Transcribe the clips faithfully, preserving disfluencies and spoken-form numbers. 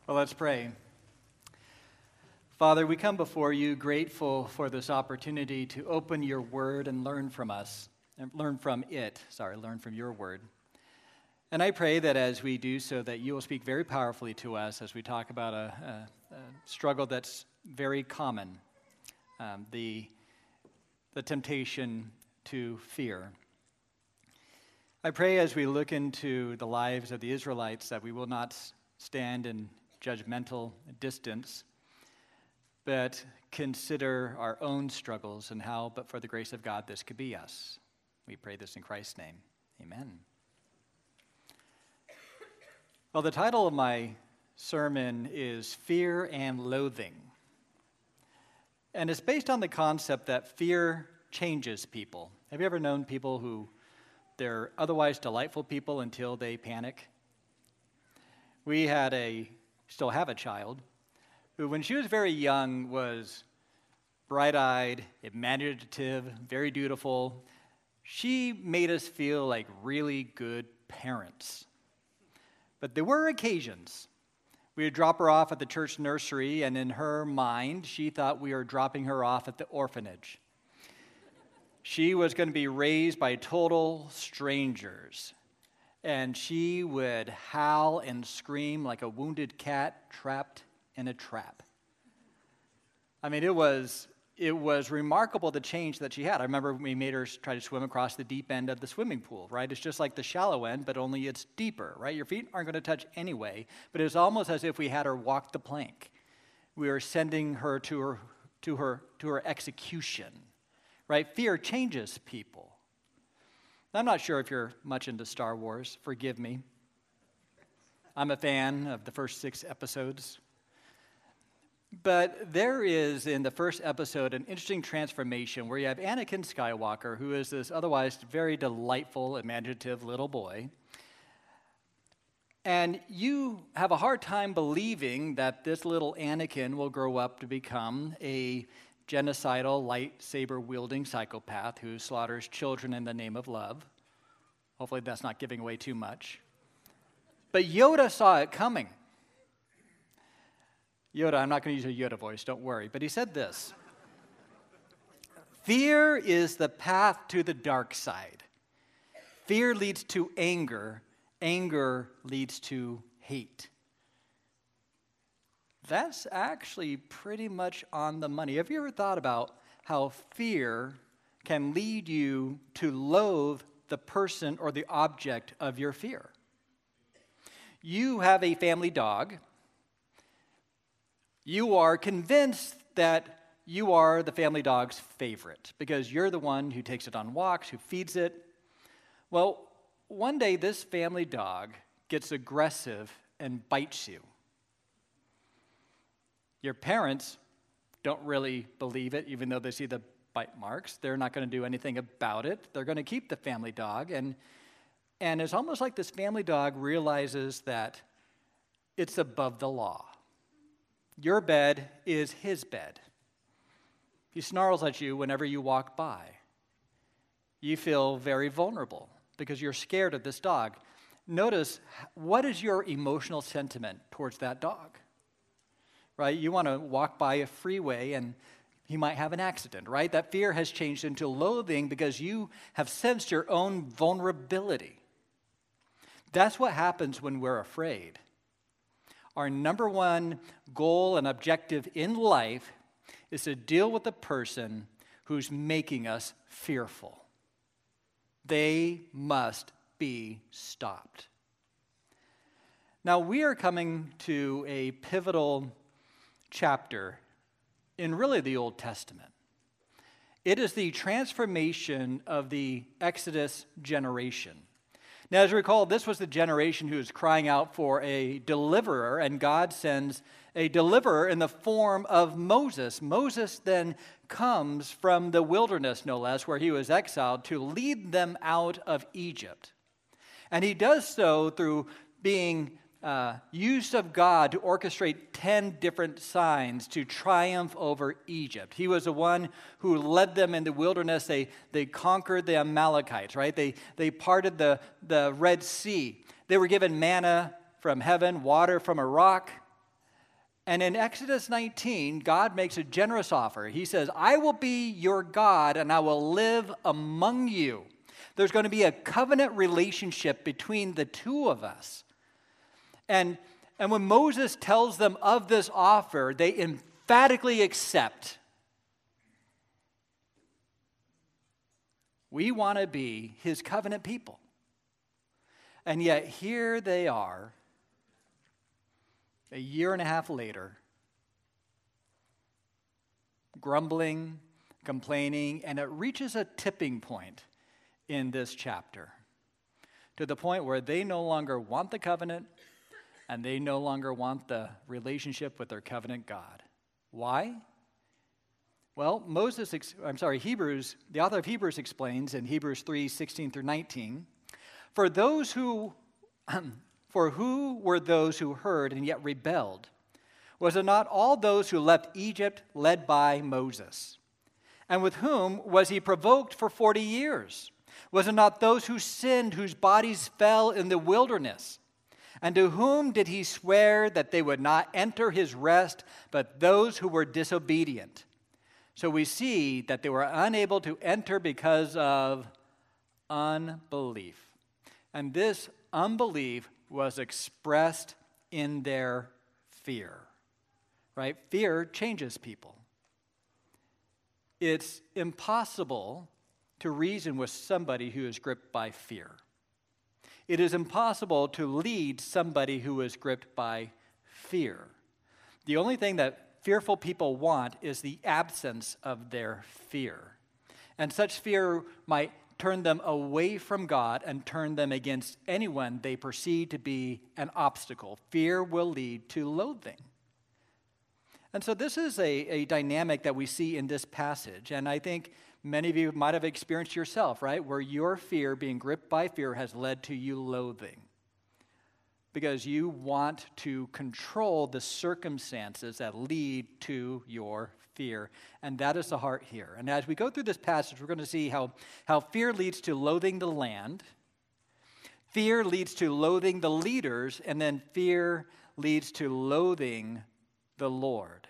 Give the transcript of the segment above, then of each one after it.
Well, let's pray. Father, we come before you grateful for this opportunity to open your word and learn from us, and learn from it, sorry, learn from your word. And I pray that as we do so, that you will speak very powerfully to us as we talk about a, a, a struggle that's very common, um, the, the temptation to fear. I pray as we look into the lives of the Israelites that we will not stand in judgmental distance, but consider our own struggles and how, but for the grace of God, this could be us. We pray this in Christ's name. Amen. Well, the title of my sermon is Fear and Loathing. And it's based on the concept that fear changes people. Have you ever known people who they're otherwise delightful people until they panic? We had a, still have a child, who when she was very young was bright-eyed, imaginative, very dutiful. She made us feel like really good parents. But there were occasions. We would drop her off at the church nursery, and in her mind, she thought we were dropping her off at the orphanage. She was going to be raised by total strangers, and she would howl and scream like a wounded cat trapped in a trap. I mean, it was it was remarkable the change that she had. I remember we made her try to swim across the deep end of the swimming pool, right? It's just like the shallow end, but only it's deeper, right? Your feet aren't going to touch anyway, but it was almost as if we had her walk the plank. We were sending her to her to her to her execution, right? Fear changes people. I'm not sure if you're much into Star Wars. Forgive me. I'm a fan of the first six episodes. But there is, in the first episode, an interesting transformation where you have Anakin Skywalker, who is this otherwise very delightful, imaginative little boy. And you have a hard time believing that this little Anakin will grow up to become a genocidal, lightsaber-wielding psychopath who slaughters children in the name of love. Hopefully that's not giving away too much. But Yoda saw it coming. Yoda, I'm not going to use a Yoda voice, don't worry, but he said this: fear is the path to the dark side. Fear leads to anger. Anger leads to hate. That's actually pretty much on the money. Have you ever thought about how fear can lead you to loathe the person or the object of your fear? You have a family dog. You are convinced that you are the family dog's favorite because you're the one who takes it on walks, who feeds it. Well, one day this family dog gets aggressive and bites you. Your parents don't really believe it, even though they see the bite marks. They're not going to do anything about it. They're going to keep the family dog. And, and it's almost like this family dog realizes that it's above the law. Your bed is his bed. He snarls at you whenever you walk by. You feel very vulnerable because you're scared of this dog. Notice, what is your emotional sentiment towards that dog? Right? You want to walk by a freeway and he might have an accident, right? That fear has changed into loathing because you have sensed your own vulnerability. That's what happens when we're afraid. Our number one goal and objective in life is to deal with the person who's making us fearful. They must be stopped. Now, we are coming to a pivotal chapter in really the Old Testament. It is the transformation of the Exodus generation. Now, as you recall, this was the generation who was crying out for a deliverer, and God sends a deliverer in the form of Moses. Moses then comes from the wilderness, no less, where he was exiled, to lead them out of Egypt. And he does so through being uh, used of God to orchestrate ten different signs to triumph over Egypt. He was the one who led them in the wilderness. They, they conquered the Amalekites, right? They, they parted the, the Red Sea. They were given manna from heaven, water from a rock. And in Exodus nineteen, God makes a generous offer. He says, I will be your God and I will live among you. There's going to be a covenant relationship between the two of us. And, and when Moses tells them of this offer, they emphatically accept. We want to be his covenant people. And yet here they are, a year and a half later, grumbling, complaining, and it reaches a tipping point in this chapter, to the point where they no longer want the covenant and they no longer want the relationship with their covenant God. Why? Well, Moses, I'm sorry, Hebrews, the author of Hebrews explains in Hebrews three, sixteen through nineteen, for those who, for who were those who heard and yet rebelled? Was it not all those who left Egypt led by Moses? And with whom was he provoked for forty years? Was it not those who sinned, whose bodies fell in the wilderness? And to whom did he swear that they would not enter his rest, but those who were disobedient? So we see that they were unable to enter because of unbelief. And this unbelief was expressed in their fear, right? Fear changes people. It's impossible to reason with somebody who is gripped by fear. It is impossible to lead somebody who is gripped by fear. The only thing that fearful people want is the absence of their fear. And such fear might turn them away from God and turn them against anyone they perceive to be an obstacle. Fear will lead to loathing. And so this is a, a dynamic that we see in this passage. And I think many of you might have experienced yourself, right? Where your fear, being gripped by fear, has led to you loathing. Because you want to control the circumstances that lead to your fear. And that is the heart here. And as we go through this passage, we're going to see how, how fear leads to loathing the land, fear leads to loathing the leaders, and then fear leads to loathing the Lord.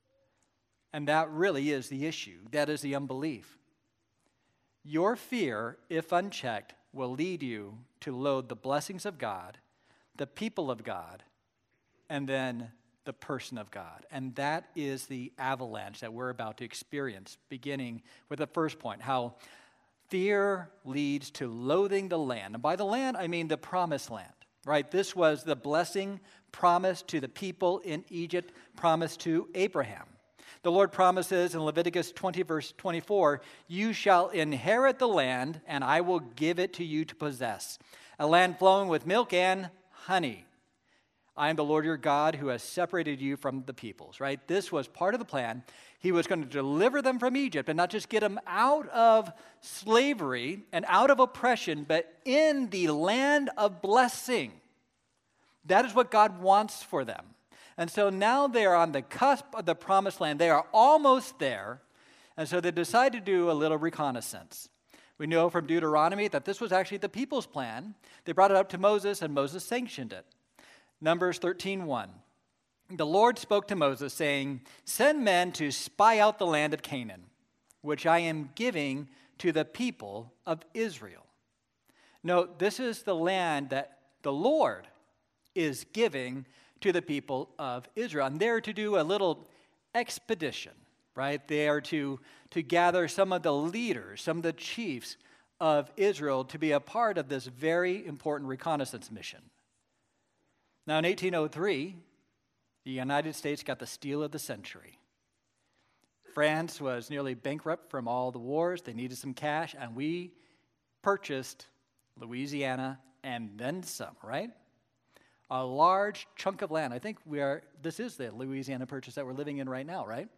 And that really is the issue. That is the unbelief. Your fear, if unchecked, will lead you to loathe the blessings of God, the people of God, and then the person of God. And that is the avalanche that we're about to experience, beginning with the first point, how fear leads to loathing the land. And by the land, I mean the promised land, right? This was the blessing promised to the people in Egypt, promised to Abraham. The Lord promises in Leviticus twenty, verse twenty-four, you shall inherit the land, and I will give it to you to possess, a land flowing with milk and honey. I am the Lord your God who has separated you from the peoples, right? This was part of the plan. He was going to deliver them from Egypt and not just get them out of slavery and out of oppression, but in the land of blessing. That is what God wants for them. And so now they are on the cusp of the promised land. They are almost there. And so they decide to do a little reconnaissance. We know from Deuteronomy that this was actually the people's plan. They brought it up to Moses, and Moses sanctioned it. Numbers thirteen one. The Lord spoke to Moses, saying, send men to spy out the land of Canaan, which I am giving to the people of Israel. Note, this is the land that the Lord is giving to the people of Israel. And they're to do a little expedition, right? They are to, to gather some of the leaders, some of the chiefs of Israel to be a part of this very important reconnaissance mission. Now, in eighteen oh three, the United States got the steal of the century. France was nearly bankrupt from all the wars. They needed some cash, and we purchased Louisiana and then some, right? A large chunk of land. I think we are, this is the Louisiana Purchase that we're living in right now, right?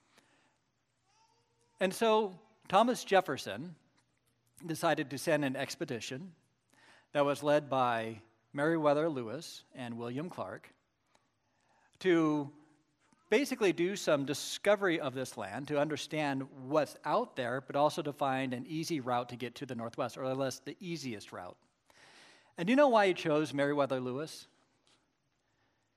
And so Thomas Jefferson decided to send an expedition that was led by Meriwether Lewis and William Clark to basically do some discovery of this land, to understand what's out there, but also to find an easy route to get to the Northwest, or at least the easiest route. And do you know why he chose Meriwether Lewis?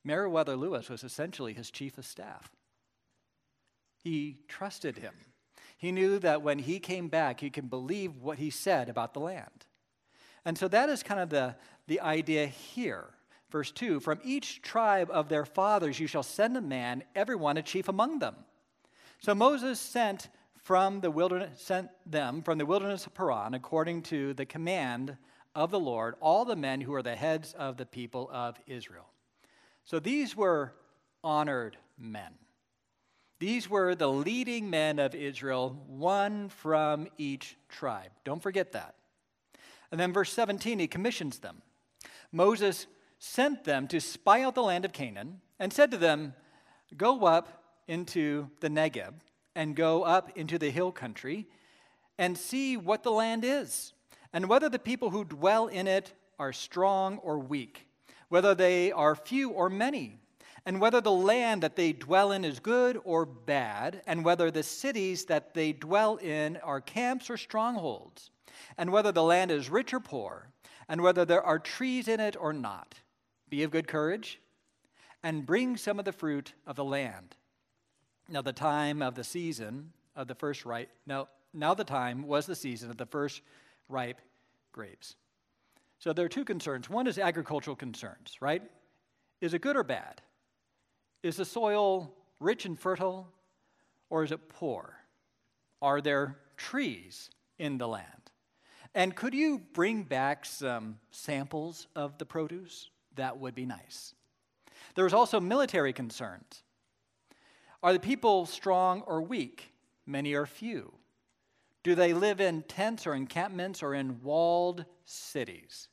Meriwether Lewis was essentially his chief of staff. He trusted him. He knew that when he came back, he could believe what he said about the land. And so that is kind of the, the idea here. Verse two, from each tribe of their fathers you shall send a man, everyone a chief among them. So Moses sent from the wilderness, sent them from the wilderness of Paran, according to the command of the Lord, all the men who are the heads of the people of Israel. So these were honored men. These were the leading men of Israel, one from each tribe. Don't forget that. And then verse seventeen, he commissions them. Moses sent them to spy out the land of Canaan and said to them, go up into the Negeb and go up into the hill country and see what the land is, and whether the people who dwell in it are strong or weak, whether they are few or many, and whether the land that they dwell in is good or bad, and whether the cities that they dwell in are camps or strongholds, and whether the land is rich or poor, and whether there are trees in it or not. Be of good courage, and bring some of the fruit of the land. Now the time of the season of the first ripe, no, now the time was the season of the first ripe grapes. So there are two concerns. One is agricultural concerns, right? Is it good or bad? Is the soil rich and fertile, or is it poor? Are there trees in the land? And could you bring back some samples of the produce? That would be nice. There was also military concerns. Are the people strong or weak? Many or few? Do they live in tents or encampments or in walled cities?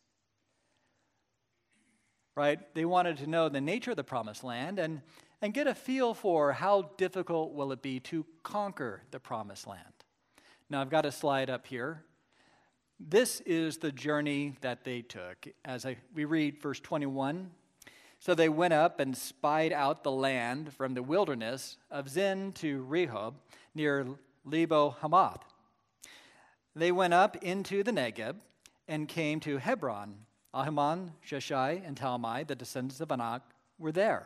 Right? They wanted to know the nature of the promised land and, and get a feel for how difficult will it be to conquer the promised land. Now, I've got a slide up here. This is the journey that they took. As I, we read verse twenty-one, so they went up and spied out the land from the wilderness of Zin to Rehob near Lebo Hamath. They went up into the Negeb and came to Hebron. Ahiman, Sheshai, and Talmai, the descendants of Anak, were there.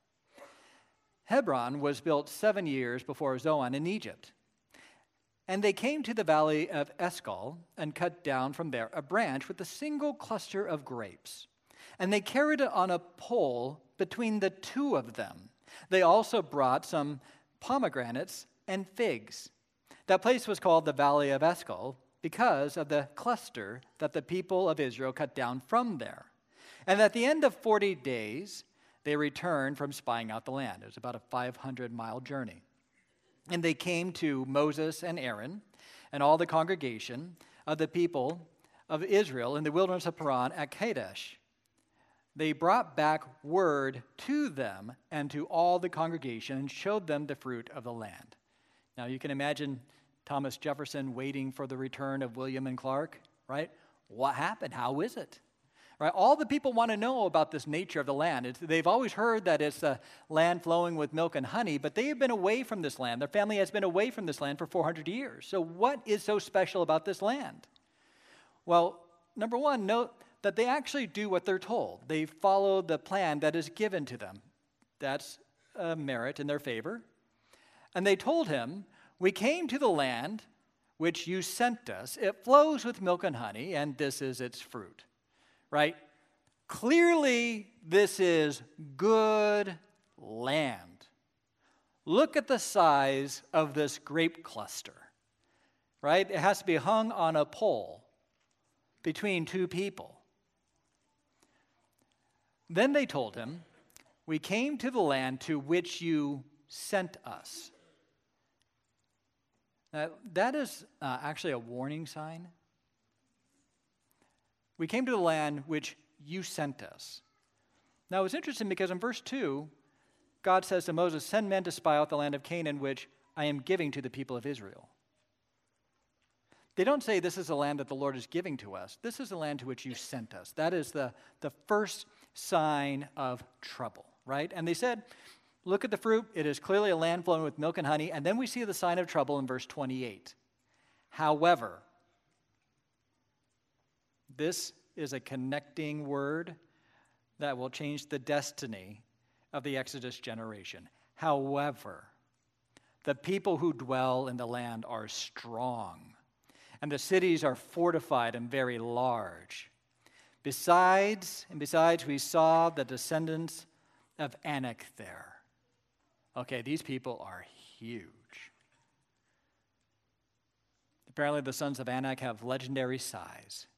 Hebron was built seven years before Zoan in Egypt. And they came to the valley of Eshcol and cut down from there a branch with a single cluster of grapes. And they carried it on a pole between the two of them. They also brought some pomegranates and figs. That place was called the Valley of Eshcol because of the cluster that the people of Israel cut down from there. And at the end of forty days, they returned from spying out the land. It was about a five hundred mile journey. And they came to Moses and Aaron and all the congregation of the people of Israel in the wilderness of Paran at Kadesh. They brought back word to them and to all the congregation and showed them the fruit of the land. Now you can imagine Thomas Jefferson waiting for the return of William and Clark, right? What happened? How is it? Right? All the people want to know about this nature of the land. It's, they've always heard that it's a land flowing with milk and honey, but they have been away from this land. Their family has been away from this land for four hundred years. So what is so special about this land? Well, number one, note that they actually do what they're told. They follow the plan that is given to them. That's a merit in their favor. And they told him, we came to the land which you sent us. It flows with milk and honey, and this is its fruit. Right? Clearly, this is good land. Look at the size of this grape cluster. Right? It has to be hung on a pole between two people. Then they told him, we came to the land to which you sent us. Now, that is uh, actually a warning sign. We came to the land which you sent us. Now, it's interesting because in verse two, God says to Moses, send men to spy out the land of Canaan, which I am giving to the people of Israel. They don't say this is the land that the Lord is giving to us. This is the land to which you sent us. That is the, the first sign of trouble, right? And they said, look at the fruit. It is clearly a land flowing with milk and honey. And then we see the sign of trouble in verse twenty-eight. However, this is a connecting word that will change the destiny of the Exodus generation. However, the people who dwell in the land are strong, and the cities are fortified and very large. Besides, and besides, we saw the descendants of Anak there. Okay, these people are huge. Apparently, the sons of Anak have legendary size.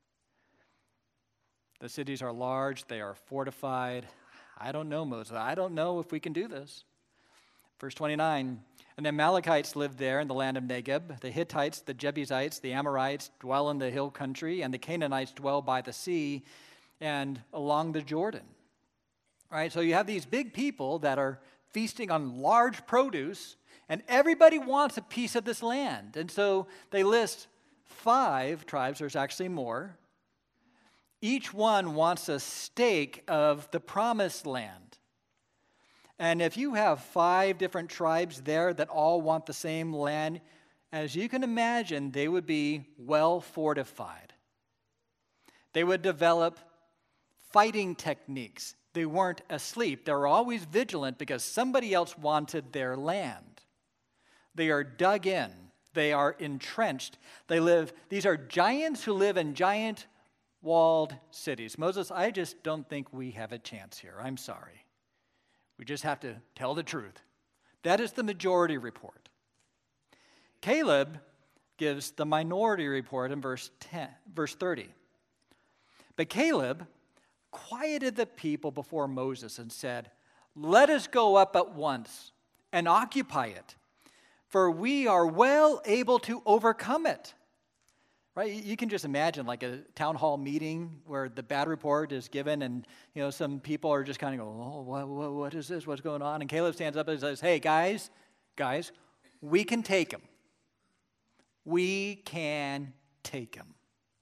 The cities are large, they are fortified. I don't know, Moses. I don't know if we can do this. Verse twenty-nine, and the Amalekites lived there in the land of Negeb. The Hittites, the Jebusites, the Amorites dwell in the hill country, and the Canaanites dwell by the sea and along the Jordan. Right? So you have these big people that are feasting on large produce, and everybody wants a piece of this land. And so they list five tribes, there's actually more. Each one wants a stake of the promised land. And if you have five different tribes there that all want the same land, as you can imagine, they would be well fortified. They would develop fighting techniques. They weren't asleep. They were always vigilant because somebody else wanted their land. They are dug in. They are entrenched. They live, these are giants who live in giant walled cities. Moses, I just don't think we have a chance here. I'm sorry. We just have to tell the truth. That is the majority report. Caleb gives the minority report in verse ten, verse thirty. But Caleb quieted the people before Moses and said, "Let us go up at once and occupy it, for we are well able to overcome it." Right? You can just imagine like a town hall meeting where the bad report is given and, you know, some people are just kind of going, oh, what, what, what is this? What's going on? And Caleb stands up and says, hey, guys, guys, we can take him. We can take him.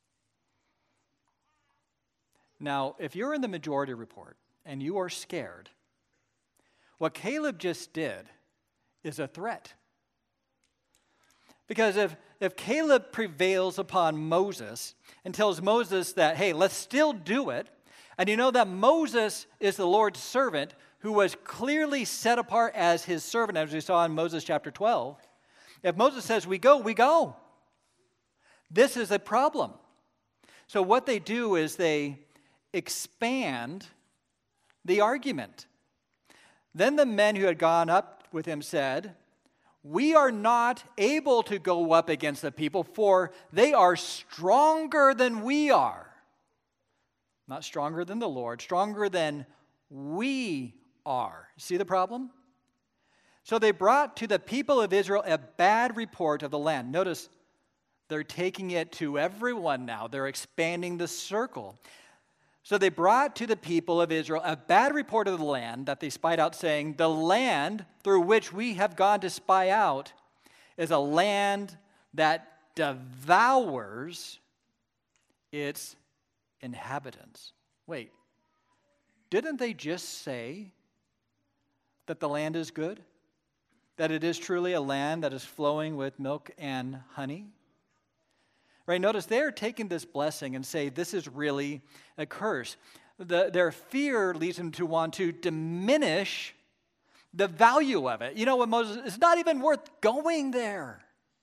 Now, if you're in the majority report and you are scared, what Caleb just did is a threat. Because if, if Caleb prevails upon Moses and tells Moses that, hey, let's still do it, and you know that Moses is the Lord's servant who was clearly set apart as his servant, as we saw in Moses chapter twelve, if Moses says we go, we go. This is a problem. So what they do is they expand the argument. Then the men who had gone up with him said, we are not able to go up against the people, for they are stronger than we are. Not stronger than the Lord, stronger than we are. See the problem? So they brought to the people of Israel a bad report of the land. Notice they're taking it to everyone now. They're expanding the circle. So they brought to the people of Israel a bad report of the land that they spied out, saying, the land through which we have gone to spy out is a land that devours its inhabitants. Wait, didn't they just say that the land is good? That it is truly a land that is flowing with milk and honey? Right, notice they're taking this blessing and say this is really a curse. The, their fear leads them to want to diminish the value of it. You know what, Moses, it's not even worth going there.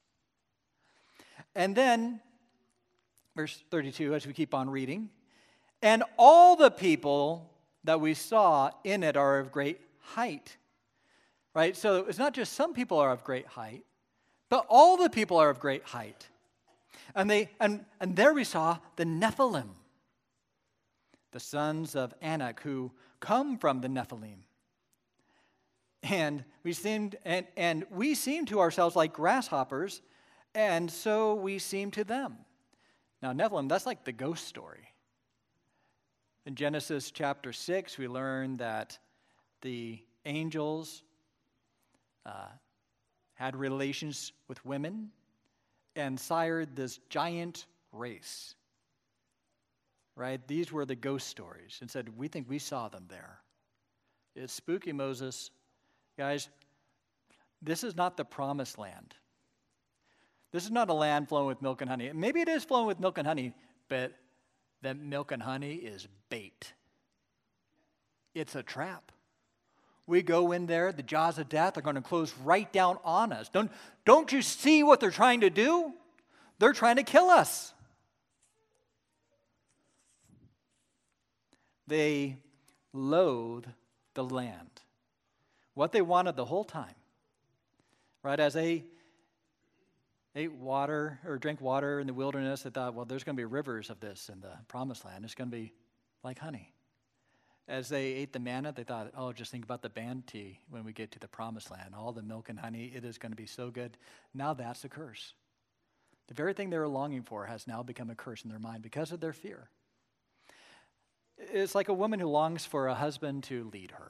And then, verse thirty-two, as we keep on reading, and all the people that we saw in it are of great height. Right, so it's not just some people are of great height, but all the people are of great height. And they and, and there we saw the Nephilim, the sons of Anak, who come from the Nephilim. And we seemed and, and we seemed to ourselves like grasshoppers, and so we seemed to them. Now, Nephilim, that's like the ghost story. In Genesis chapter six, we learn that the angels uh, had relations with women and sired this giant race, right? These were the ghost stories, and said, we think we saw them there. It's spooky, Moses. Guys, this is not the promised land. This is not a land flowing with milk and honey. Maybe it is flowing with milk and honey, but that milk and honey is bait. It's a trap. We go in there, the jaws of death are going to close right down on us. Don't, don't you see what they're trying to do? They're trying to kill us. They loathe the land. What they wanted the whole time. Right? As they ate water or drank water in the wilderness, they thought, well, there's going to be rivers of this in the promised land. It's going to be like honey. As they ate the manna, they thought, oh, just think about the banti when we get to the promised land. All the milk and honey, it is going to be so good. Now that's a curse. The very thing they were longing for has now become a curse in their mind because of their fear. It's like a woman who longs for a husband to lead her.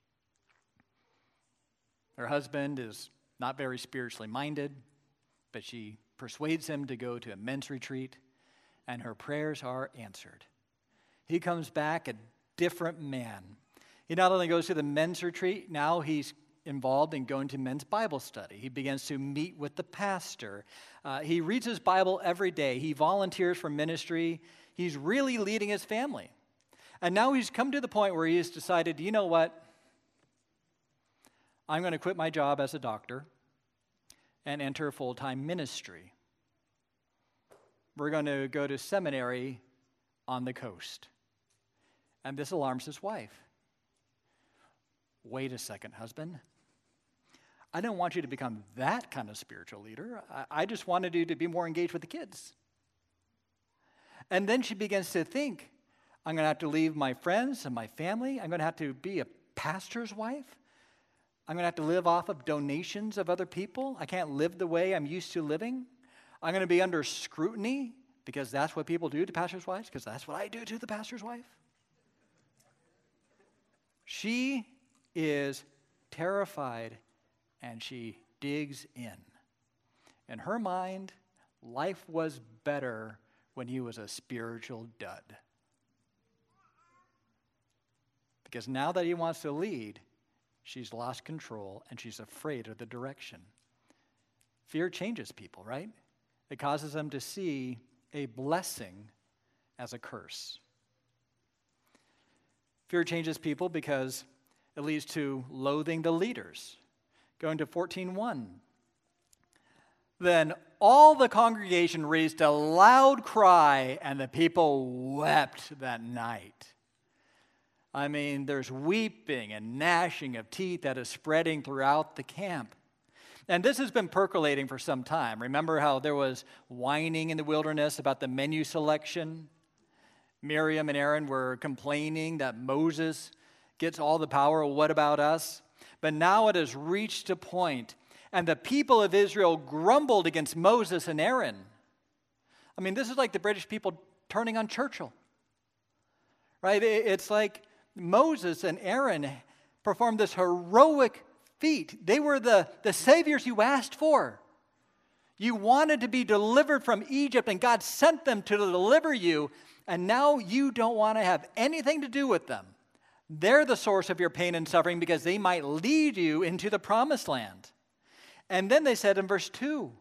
Her husband is not very spiritually minded, but she persuades him to go to a men's retreat, and her prayers are answered. He comes back a different man. He not only goes to the men's retreat, now he's involved in going to men's Bible study. He begins to meet with the pastor. Uh, he reads his Bible every day. He volunteers for ministry. He's really leading his family. And now he's come to the point where he has decided, you know what? I'm going to quit my job as a doctor and enter full-time ministry. We're going to go to seminary on the coast. And this alarms his wife. Wait a second, husband. I don't want you to become that kind of spiritual leader. I, I just wanted you to be more engaged with the kids. And then she begins to think, I'm going to have to leave my friends and my family. I'm going to have to be a pastor's wife. I'm going to have to live off of donations of other people. I can't live the way I'm used to living. I'm going to be under scrutiny because that's what people do to pastors' wives, because that's what I do to the pastor's wife. She is terrified and she digs in. In her mind, life was better when he was a spiritual dud. Because now that he wants to lead, she's lost control and she's afraid of the direction. Fear changes people, right? It causes them to see a blessing as a curse. Fear changes people because it leads to loathing the leaders. Going to fourteen one. Then all the congregation raised a loud cry, and the people wept that night. I mean, there's weeping and gnashing of teeth that is spreading throughout the camp. And this has been percolating for some time. Remember how there was whining in the wilderness about the menu selection? Miriam and Aaron were complaining that Moses gets all the power. What about us? But now it has reached a point, and the people of Israel grumbled against Moses and Aaron. I mean, this is like the British people turning on Churchill, right? It's like Moses and Aaron performed this heroic feat. They were the, the saviors you asked for. You wanted to be delivered from Egypt, and God sent them to deliver you, and now you don't want to have anything to do with them. They're the source of your pain and suffering because they might lead you into the promised land. And then they said in verse two,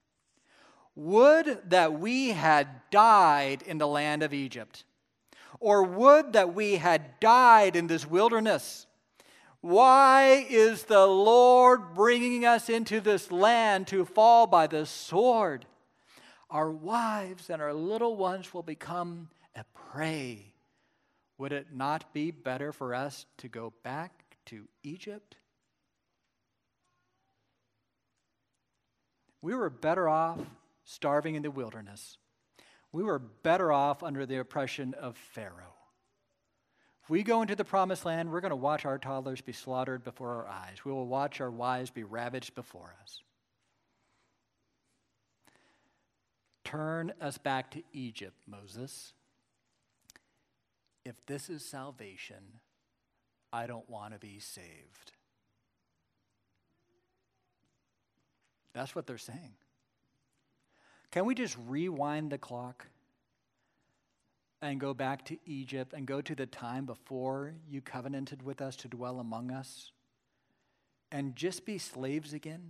would that we had died in the land of Egypt, or would that we had died in this wilderness. Why is the Lord bringing us into this land to fall by the sword? Our wives and our little ones will become a prey. Would it not be better for us to go back to Egypt? We were better off starving in the wilderness. We were better off under the oppression of Pharaoh. If we go into the promised land, we're going to watch our toddlers be slaughtered before our eyes. We will watch our wives be ravaged before us. Turn us back to Egypt, Moses. If this is salvation, I don't want to be saved. That's what they're saying. Can we just rewind the clock and go back to Egypt and go to the time before you covenanted with us to dwell among us and just be slaves again?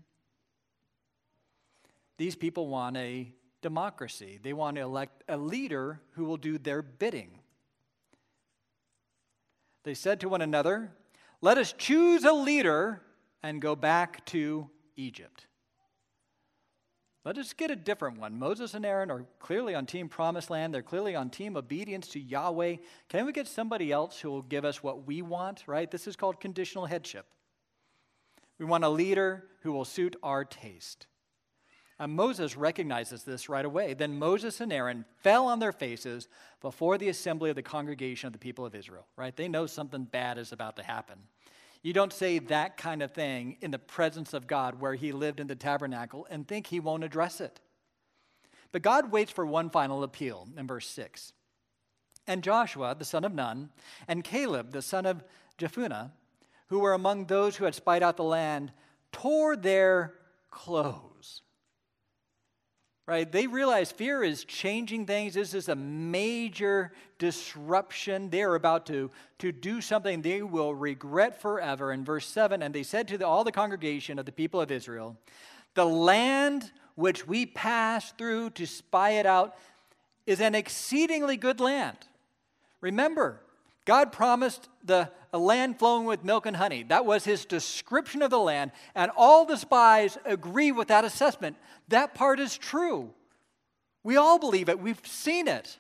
These people want a democracy. They want to elect a leader who will do their bidding. They said to one another, Let us choose a leader and go back to Egypt. Let us get a different one. Moses and Aaron are clearly on team promised land. They're clearly on team obedience to Yahweh. Can we get somebody else who will give us what we want, right? This is called conditional headship. We want a leader who will suit our taste. And Moses recognizes this right away. Then Moses and Aaron fell on their faces before the assembly of the congregation of the people of Israel, right? They know something bad is about to happen. You don't say that kind of thing in the presence of God where he lived in the tabernacle and think he won't address it. But God waits for one final appeal in verse six. And Joshua, the son of Nun, and Caleb, the son of Jephunneh, who were among those who had spied out the land, tore their clothes. Right? They realize fear is changing things. This is a major disruption. They're about to, to do something they will regret forever. In verse seven, and they said to the, all the congregation of the people of Israel, the land which we passed through to spy it out is an exceedingly good land. Remember, God promised the a land flowing with milk and honey. That was his description of the land, and all the spies agree with that assessment. That part is true. We all believe it. We've seen it.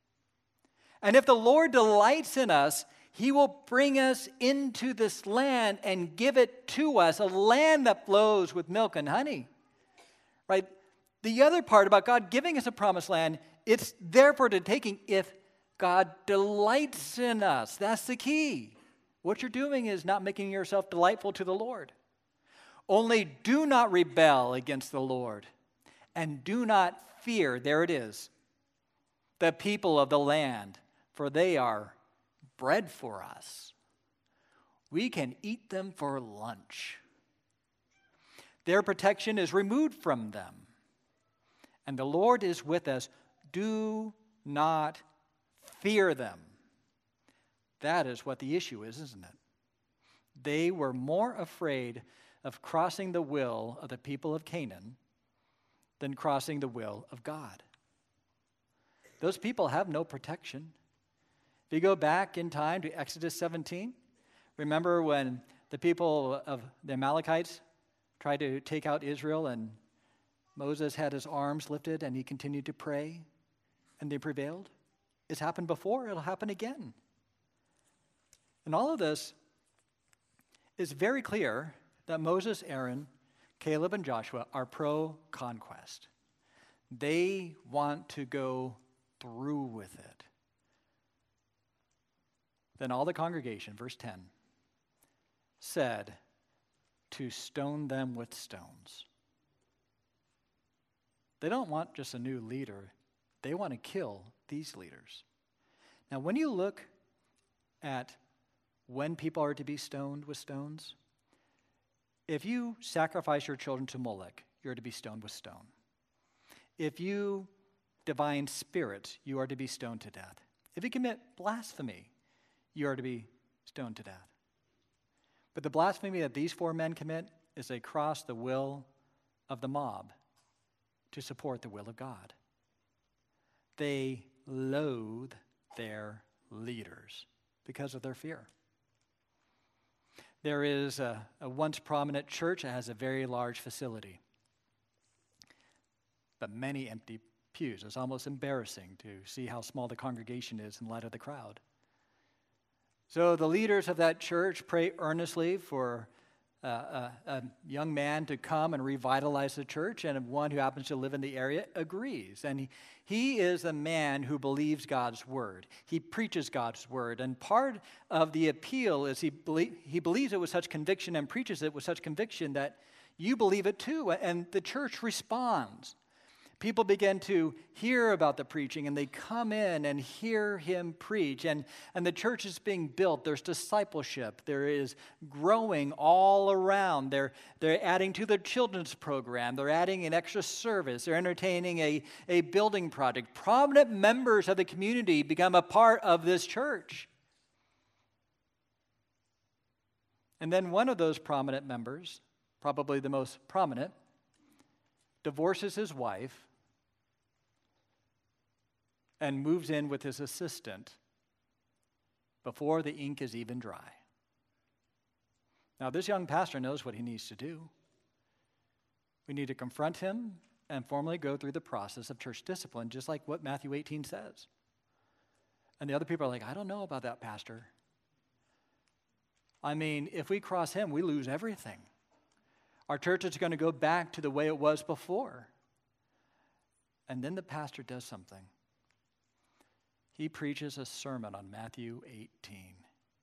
And if the Lord delights in us, he will bring us into this land and give it to us, a land that flows with milk and honey. Right? The other part about God giving us a promised land, it's there for the taking if God delights in us. That's the key. What you're doing is not making yourself delightful to the Lord. Only do not rebel against the Lord, and do not fear, there it is, the people of the land, for they are bread for us. We can eat them for lunch. Their protection is removed from them, and the Lord is with us. Do not fear them. That is what the issue is, isn't it? They were more afraid of crossing the will of the people of Canaan than crossing the will of God. Those people have no protection. If you go back in time to Exodus seventeen, remember when the people of the Amalekites tried to take out Israel and Moses had his arms lifted and he continued to pray and they prevailed? It's happened before, it'll happen again. And all of this is very clear that Moses, Aaron, Caleb, and Joshua are pro-conquest. They want to go through with it. Then all the congregation, verse ten, said to stone them with stones. They don't want just a new leader. They want to kill these leaders. Now, when you look at when people are to be stoned with stones, if you sacrifice your children to Molech, you're to be stoned with stone. If you divine spirits, you are to be stoned to death. If you commit blasphemy, you are to be stoned to death. But the blasphemy that these four men commit is they cross the will of the mob to support the will of God. They loathe their leaders because of their fear. There is a, a once prominent church that has a very large facility, but many empty pews. It's almost embarrassing to see how small the congregation is in light of the crowd. So the leaders of that church pray earnestly for uh, a, a young man to come and revitalize the church, and one who happens to live in the area agrees. And he, he is a man who believes God's word. He preaches God's word. And part of the appeal is he, belie- he believes it with such conviction and preaches it with such conviction that you believe it too. And the church responds. People begin to hear about the preaching, and they come in and hear him preach. And, and the church is being built. There's discipleship. There is growing all around. They're, they're adding to their children's program. They're adding an extra service. They're entertaining a, a building project. Prominent members of the community become a part of this church. And then one of those prominent members, probably the most prominent, divorces his wife and moves in with his assistant before the ink is even dry. Now, this young pastor knows what he needs to do. We need to confront him and formally go through the process of church discipline, just like what Matthew eighteen says. And the other people are like, I don't know about that, pastor. I mean, if we cross him, we lose everything. Our church is going to go back to the way it was before. And then the pastor does something. He preaches a sermon on Matthew eighteen.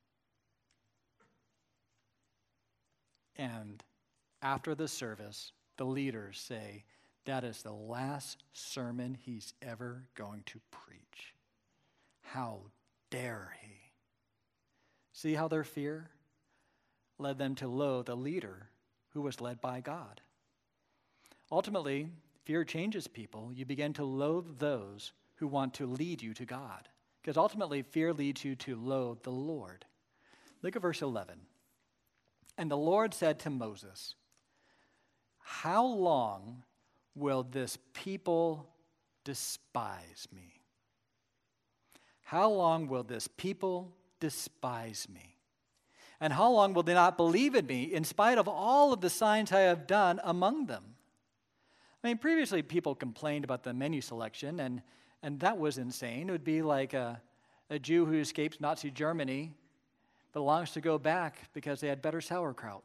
And after the service, the leaders say, that is the last sermon he's ever going to preach. How dare he? See how their fear led them to loathe a leader who was led by God. Ultimately, fear changes people. You begin to loathe those who want to lead you to God. Because ultimately, fear leads you to loathe the Lord. Look at verse eleven. And the Lord said to Moses, how long will this people despise me? How long will this people despise me? And how long will they not believe in me in spite of all of the signs I have done among them? I mean, previously people complained about the menu selection, and, and that was insane. It would be like a, a Jew who escapes Nazi Germany but longs to go back because they had better sauerkraut.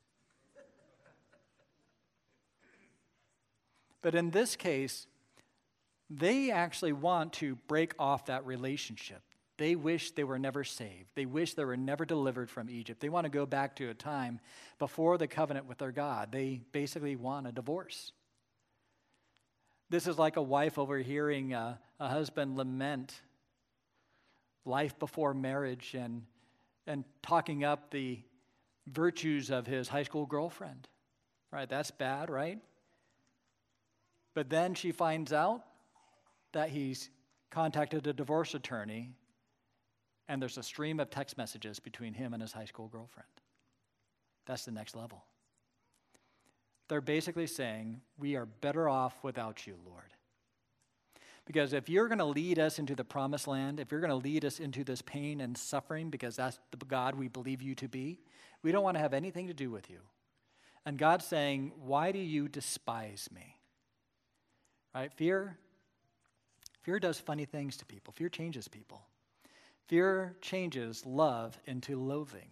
But in this case, they actually want to break off that relationship. They wish they were never saved. They wish they were never delivered from Egypt. They want to go back to a time before the covenant with their God. They basically want a divorce. This is like a wife overhearing a, a husband lament life before marriage and, and talking up the virtues of his high school girlfriend. Right? That's bad, right? But then she finds out that he's contacted a divorce attorney, and there's a stream of text messages between him and his high school girlfriend. That's the next level. They're basically saying, we are better off without you, Lord. Because if you're going to lead us into the promised land, if you're going to lead us into this pain and suffering, because that's the God we believe you to be, we don't want to have anything to do with you. And God's saying, why do you despise me? Right? Fear, fear does funny things to people. Fear changes people. Fear changes love into loathing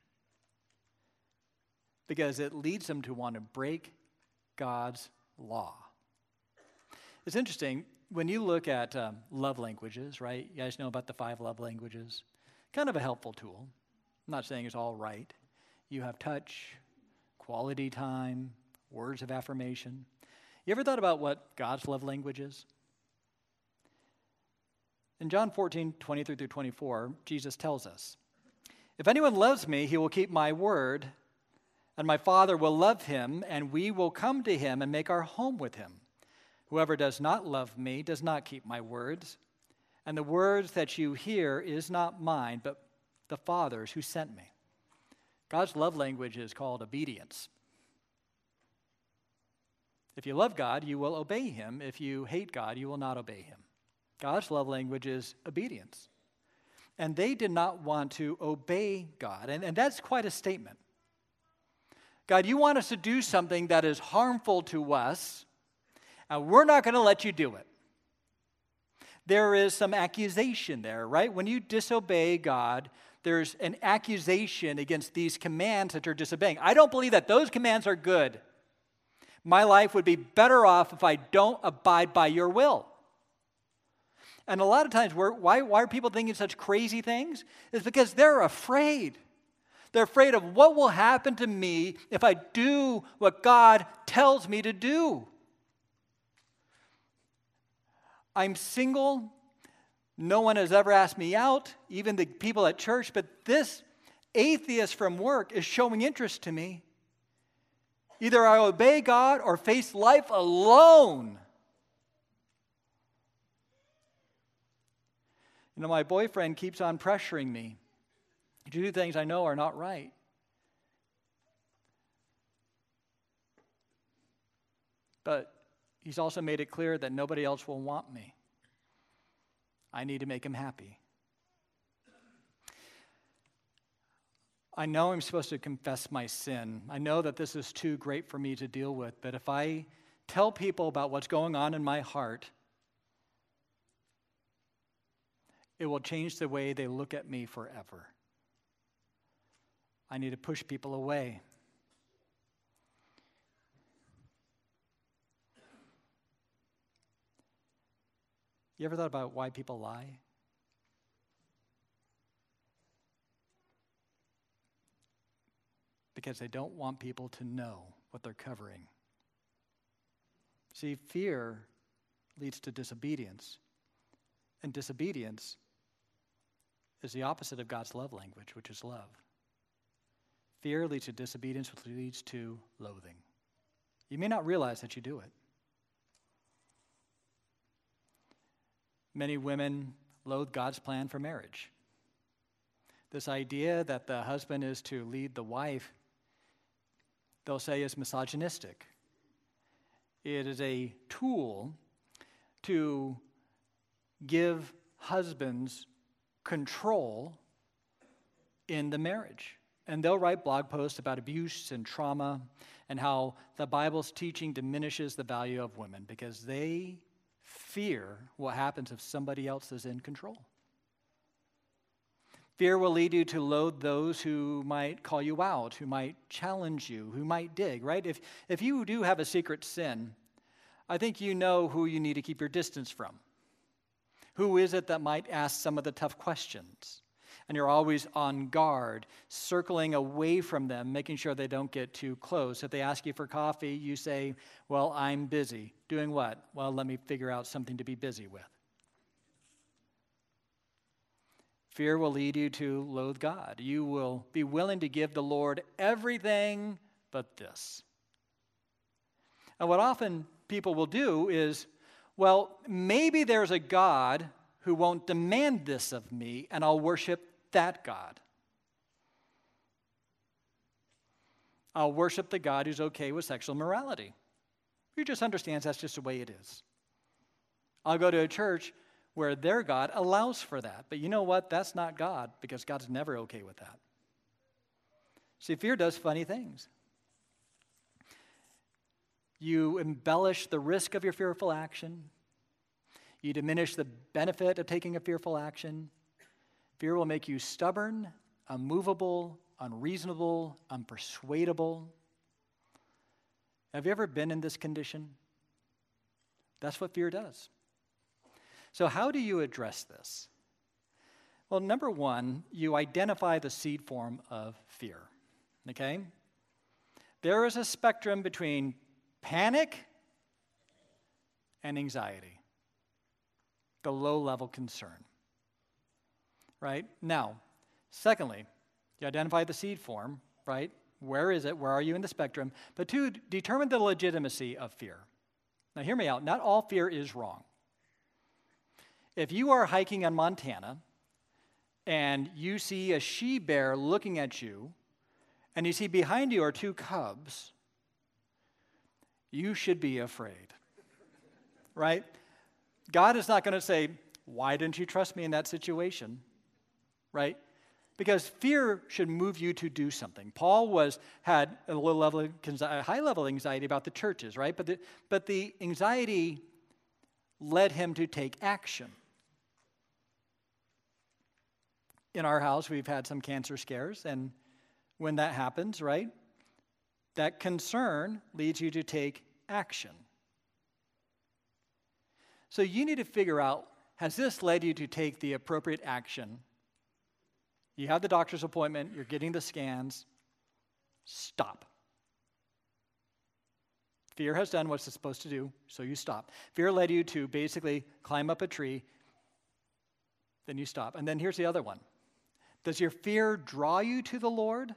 because it leads them to want to break God's law. It's interesting, when you look at um, love languages, right? You guys know about the five love languages. Kind of a helpful tool. I'm not saying it's all right. You have touch, quality time, words of affirmation. You ever thought about what God's love language is? In John fourteen, twenty-three through twenty-four, Jesus tells us, if anyone loves me, he will keep my word, and my Father will love him, and we will come to him and make our home with him. Whoever does not love me does not keep my words, and the words that you hear is not mine, but the Father's who sent me. God's love language is called obedience. If you love God, you will obey him. If you hate God, you will not obey him. God's love language is obedience. And they did not want to obey God. And, and that's quite a statement. God, you want us to do something that is harmful to us, and we're not going to let you do it. There is some accusation there, right? When you disobey God, there's an accusation against these commands that you're disobeying. I don't believe that those commands are good. My life would be better off if I don't abide by your will. And a lot of times, we're, why, why are people thinking such crazy things? It's because they're afraid. They're afraid of what will happen to me if I do what God tells me to do. I'm single. No one has ever asked me out, even the people at church, but this atheist from work is showing interest to me. Either I obey God or face life alone. You know, my boyfriend keeps on pressuring me to do things I know are not right. But he's also made it clear that nobody else will want me. I need to make him happy. I know I'm supposed to confess my sin. I know that this is too great for me to deal with, but if I tell people about what's going on in my heart, it will change the way they look at me forever. I need to push people away. You ever thought about why people lie? Because they don't want people to know what they're covering. See, fear leads to disobedience, and disobedience is the opposite of God's love language, which is love. Fear leads to disobedience, which leads to loathing. You may not realize that you do it. Many women loathe God's plan for marriage. This idea that the husband is to lead the wife, they'll say, is misogynistic. It is a tool to give husbands control in the marriage. And they'll write blog posts about abuse and trauma and how the Bible's teaching diminishes the value of women because they fear what happens if somebody else is in control. Fear will lead you to loathe those who might call you out, who might challenge you, who might dig, right? If, if you do have a secret sin, I think you know who you need to keep your distance from. Who is it that might ask some of the tough questions? And you're always on guard, circling away from them, making sure they don't get too close. If they ask you for coffee, you say, well, I'm busy. Doing what? Well, let me figure out something to be busy with. Fear will lead you to loathe God. You will be willing to give the Lord everything but this. And what often people will do is, well, maybe there's a God who won't demand this of me, and I'll worship that God. I'll worship the God who's okay with sexual morality. Who just understands that's just the way it is. I'll go to a church where their God allows for that. But you know what? That's not God, because God's never okay with that. See, fear does funny things. You embellish the risk of your fearful action. You diminish the benefit of taking a fearful action. Fear will make you stubborn, unmovable, unreasonable, unpersuadable. Have you ever been in this condition? That's what fear does. So how do you address this? Well, number one, you identify the seed form of fear, okay? There is a spectrum between panic and anxiety, the low-level concern, right? Now, secondly, you identify the seed form, right? Where is it? Where are you in the spectrum? But two, determine the legitimacy of fear. Now, hear me out. Not all fear is wrong. If you are hiking in Montana and you see a she-bear looking at you and you see behind you are two cubs, you should be afraid, right? God is not going to say, why didn't you trust me in that situation, right? Because fear should move you to do something. Paul was had a low level, a high level anxiety about the churches, right? But the, but the anxiety led him to take action. In our house, we've had some cancer scares, and when that happens, right, that concern leads you to take action. So you need to figure out, has this led you to take the appropriate action? You have the doctor's appointment, you're getting the scans. Stop. Fear has done what it's supposed to do, so you stop. Fear led you to basically climb up a tree, then you stop. And then here's the other one. Does your fear draw you to the Lord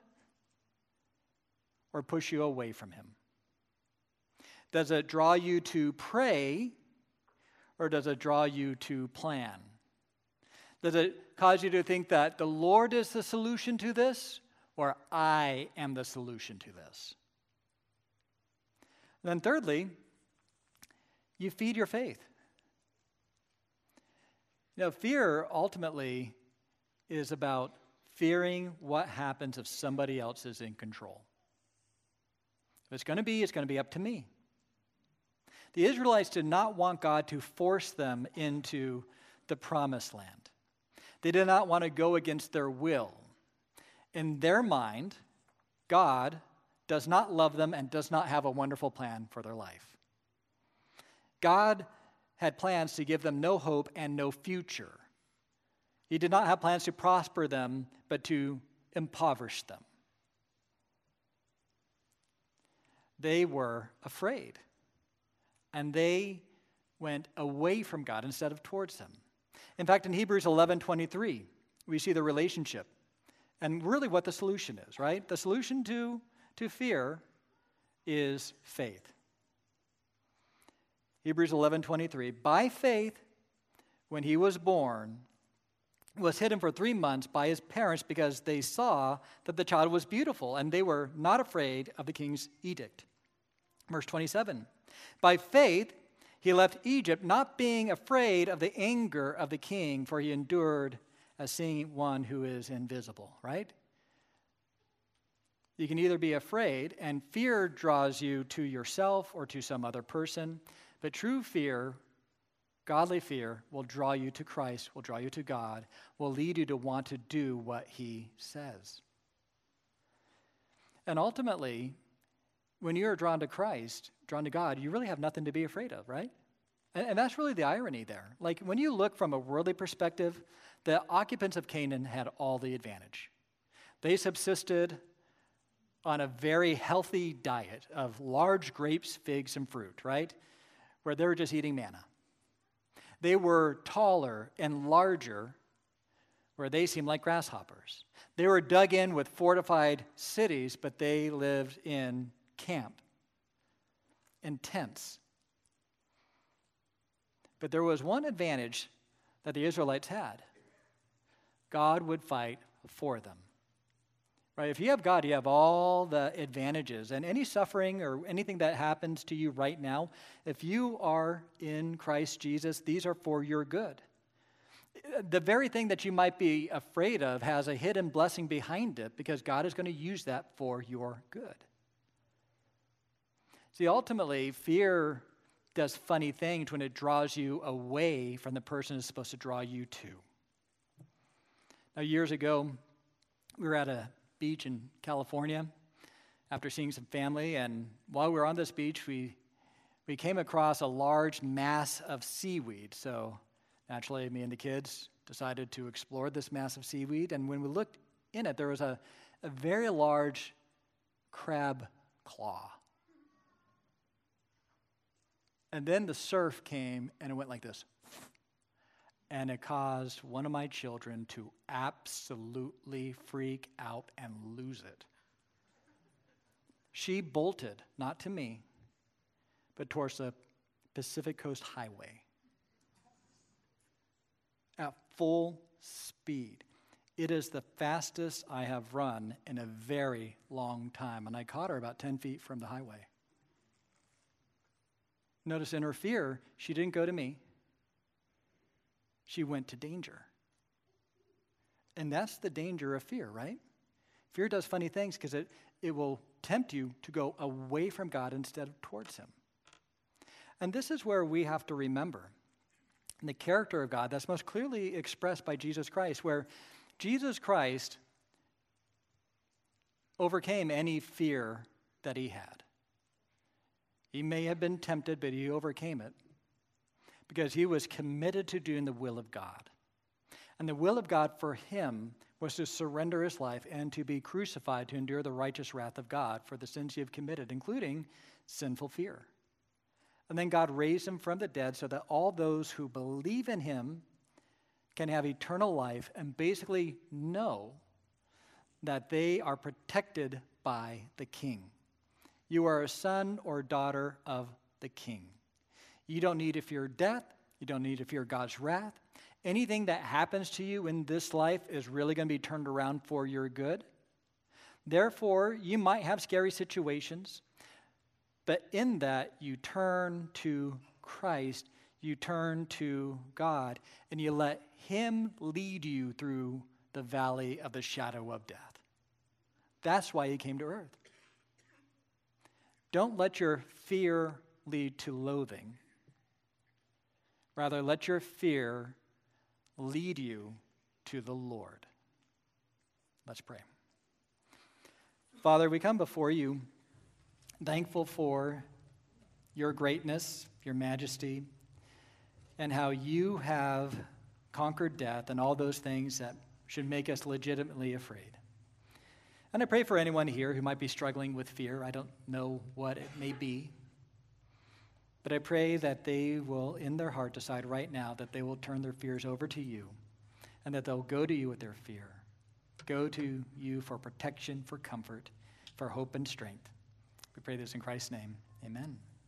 or push you away from him? Does it draw you to pray or does it draw you to plan? Does it cause you to think that the Lord is the solution to this or I am the solution to this? And then thirdly, you feed your faith. You know, fear ultimately is about fearing what happens if somebody else is in control. If it's going to be, it's going to be up to me. The Israelites did not want God to force them into the promised land. They did not want to go against their will. In their mind, God does not love them and does not have a wonderful plan for their life. God had plans to give them no hope and no future. He did not have plans to prosper them, but to impoverish them. They were afraid, and they went away from God instead of towards him. In fact, in Hebrews eleven twenty-three, we see the relationship and really what the solution is, right? The solution to, to fear is faith. Hebrews eleven twenty-three, by faith, when he was born, was hidden for three months by his parents because they saw that the child was beautiful, and they were not afraid of the king's edict. Verse twenty-seven, by faith he left Egypt, not being afraid of the anger of the king, for he endured as seeing one who is invisible, right? You can either be afraid, and fear draws you to yourself or to some other person, but true fear, godly fear, will draw you to Christ, will draw you to God, will lead you to want to do what he says. And ultimately, when you're drawn to Christ, drawn to God, you really have nothing to be afraid of, right? And, and that's really the irony there. Like, when you look from a worldly perspective, the occupants of Canaan had all the advantage. They subsisted on a very healthy diet of large grapes, figs, and fruit, right? Where they were just eating manna. They were taller and larger, where they seemed like grasshoppers. They were dug in with fortified cities, but they lived in camp, in tents. But there was one advantage that the Israelites had. God would fight for them. Right? If you have God, you have all the advantages. And any suffering or anything that happens to you right now, if you are in Christ Jesus, these are for your good. The very thing that you might be afraid of has a hidden blessing behind it because God is going to use that for your good. See, ultimately, fear does funny things when it draws you away from the person it's supposed to draw you to. Now, years ago, we were at a beach in California after seeing some family, and while we were on this beach, we we came across a large mass of seaweed. So naturally, me and the kids decided to explore this mass of seaweed, and when we looked in it, there was a, a very large crab claw. And then the surf came, and it went like this. And it caused one of my children to absolutely freak out and lose it. She bolted, not to me, but towards the Pacific Coast Highway at full speed. It is the fastest I have run in a very long time, and I caught her about ten feet from the highway. Notice in her fear, she didn't go to me. She went to danger. And that's the danger of fear, right? Fear does funny things because it, it will tempt you to go away from God instead of towards him. And this is where we have to remember the character of God that's most clearly expressed by Jesus Christ, where Jesus Christ overcame any fear that he had. He may have been tempted, but he overcame it because he was committed to doing the will of God. And the will of God for him was to surrender his life and to be crucified to endure the righteous wrath of God for the sins he had committed, including sinful fear. And then God raised him from the dead so that all those who believe in him can have eternal life and basically know that they are protected by the King. You are a son or daughter of the King. You don't need to fear death. You don't need to fear God's wrath. Anything that happens to you in this life is really going to be turned around for your good. Therefore, you might have scary situations, but in that you turn to Christ, you turn to God, and you let him lead you through the valley of the shadow of death. That's why he came to earth. Don't let your fear lead to loathing. Rather, let your fear lead you to the Lord. Let's pray. Father, we come before you thankful for your greatness, your majesty, and how you have conquered death and all those things that should make us legitimately afraid. And I pray for anyone here who might be struggling with fear. I don't know what it may be. But I pray that they will, in their heart, decide right now that they will turn their fears over to you and that they'll go to you with their fear. Go to you for protection, for comfort, for hope and strength. We pray this in Christ's name. Amen.